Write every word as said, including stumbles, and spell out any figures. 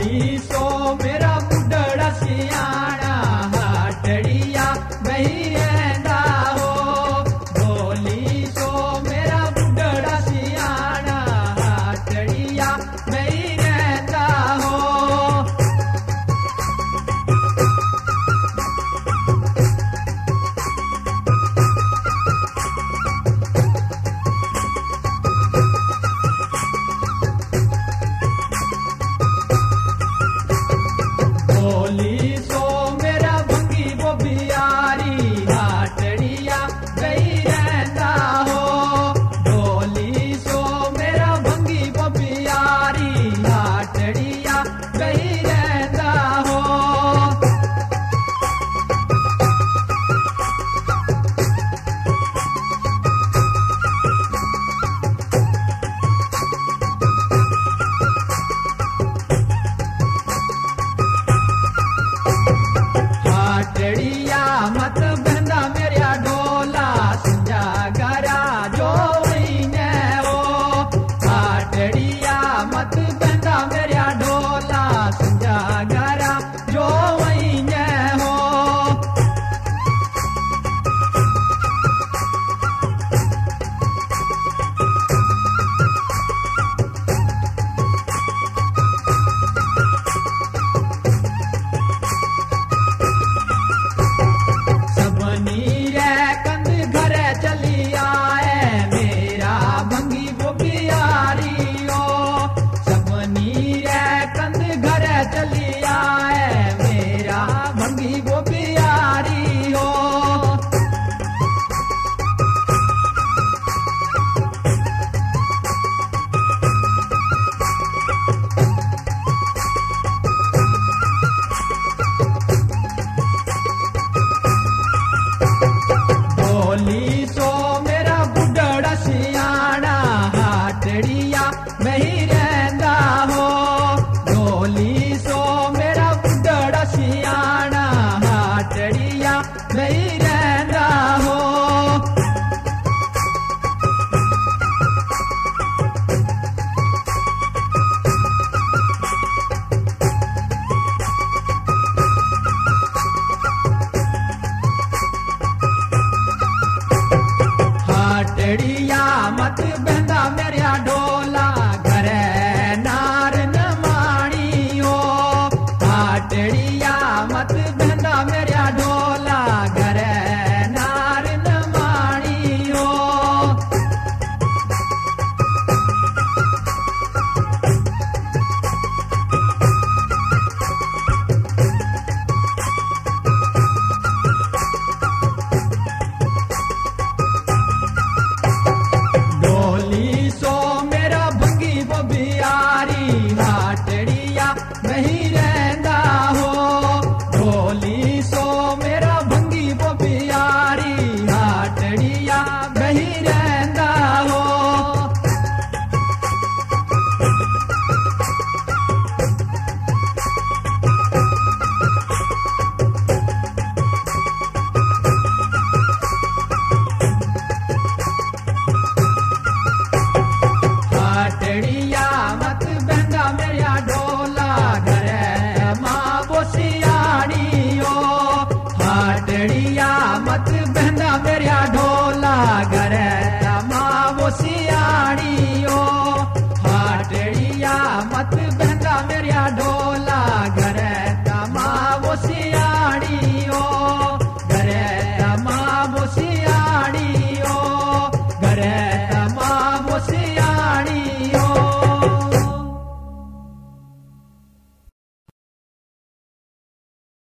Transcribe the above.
बोली सो मेरा बुढ़ड़ा सियाना हाटड़िया बही रहंदा हो। बोली सो मेरा बुढ़ड़ा सियाना हाटड़िया बही रहंदा हो। बोली सो मेरा भंगी वो बियारी हाटड़िया गई रहता हो। बोली सो मेरा भंगी वो बियारी हाटड़िया गई रहता हो। हाटड़िया मत बंदा मेरा ढोला संजा गरा जो वहीने हो। हाटड़िया मत बंदा मेरा ढोला संजा गरा जो वहीने हो। सबनी रे कंद घर चली आए मेरा भंगी वो बियारी हो। सबनी रे कंद घर चली आए मेरा भंगी वो बियारी हो। बोली सो मेरा बुढ़ड़ा सियाना हाटड़िया नहीं रहंदा हो। बोली सो मेरा बुढ़ड़ा सियाना हाटड़िया नहीं रहंदा हो। हाटड़िया मत बंदा मेरा ढोला घरे नार न माणी हो। हाटड़िया मत बंदा मेरा ढोला घरे नार न माणी हो। बोली सो मेरा भंगी वो बियारी हाटड़िया नहीं रहंदा हो। बोली सो मेरा भंगी वो बियारी हाटड़िया नहीं रहंदा हो। हाटड़िया मत बंदा मेरा ढोला घरे माँ वो सियाड़ी हो। हाटड़िया मत बंदा मेरा ढोला घरे माँ वो सियाड़ी हो। हाटड़िया मत बंदा मेरा ढोला घरे माँ वो सियाड़ी हो। घरे माँ वो सियाड़ी हो। घरे